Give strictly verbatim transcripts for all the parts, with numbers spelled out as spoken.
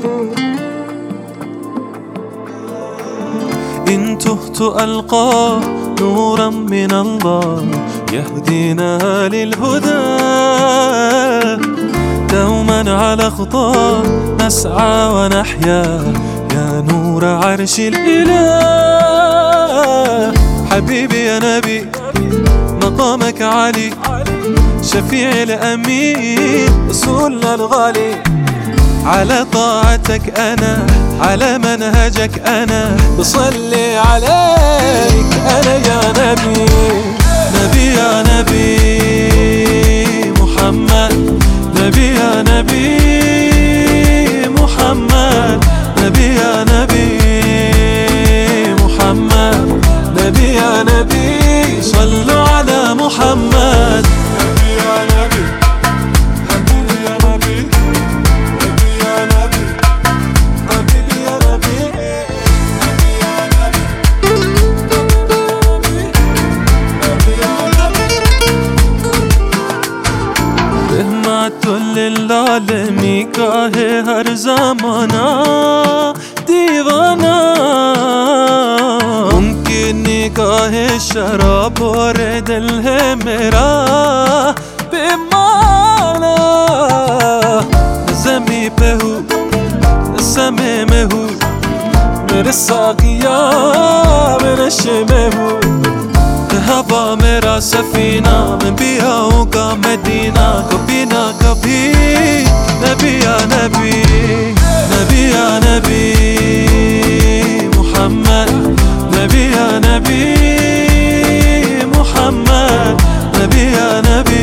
إن تهت ألقى نورا من الله يهدينا للهدى، دوما على خطاه نسعى ونحيا يا نور عرش الإله. حبيبي يا نبي مقامك عالي، شفيع الأمين رسولنا الغالي، على طاعتك أنا على منهجك أنا بصلي عليك أنا يا نبي. نبي يا نبي محمد، نبي يا نبي محمد، نبي يا نبي محمد، نبي يا نبي صلوا على محمد. نبي يا نبي حبيبي يا نبي، نبي يا نبي حبيبي يا نبي، نبي يا نبي نبي يا نبي. رحمت للعالمین کا ہے ہر زمانہ دیوانہ، ممکن نگاہ شراب اور دل ہے میرا بیمانہ. زمین پہ ہوں سمے میں ہوں، میرے ساقیہ میں نشے میں ہوں، ہوا میرا سفینہ میں بھی آؤں گا مدینہ کبھی نہ کبھی. نبی یا نبی نبی یا نبی محمد، نبی یا نبی محمد، نبی یا نبی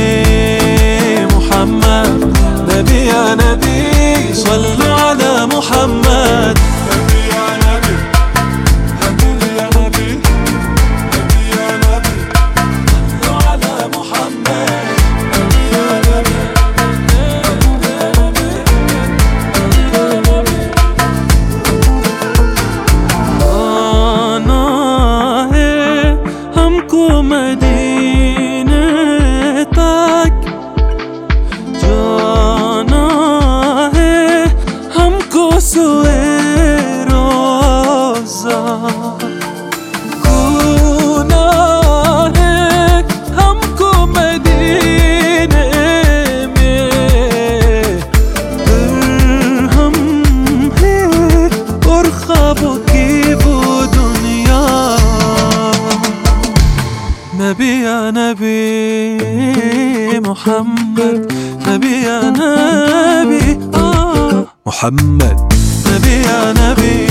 محمد، نبی یا نبی صلوا على محمد. نبی یا نبی حبیبی یا نبی، نبی یا نبی صلوا على محمد. نبی یا نبی آنا ہے ہم کو مدینے تک، جانا ہے ہم کو سوئے روزہ، گونا ہے ہم کو مدینے میں درہم ہے اور خوابوں کی وہ دنیا. نبی یا نبی محمد، نبی یا نبی آه محمد، نبی یا نبی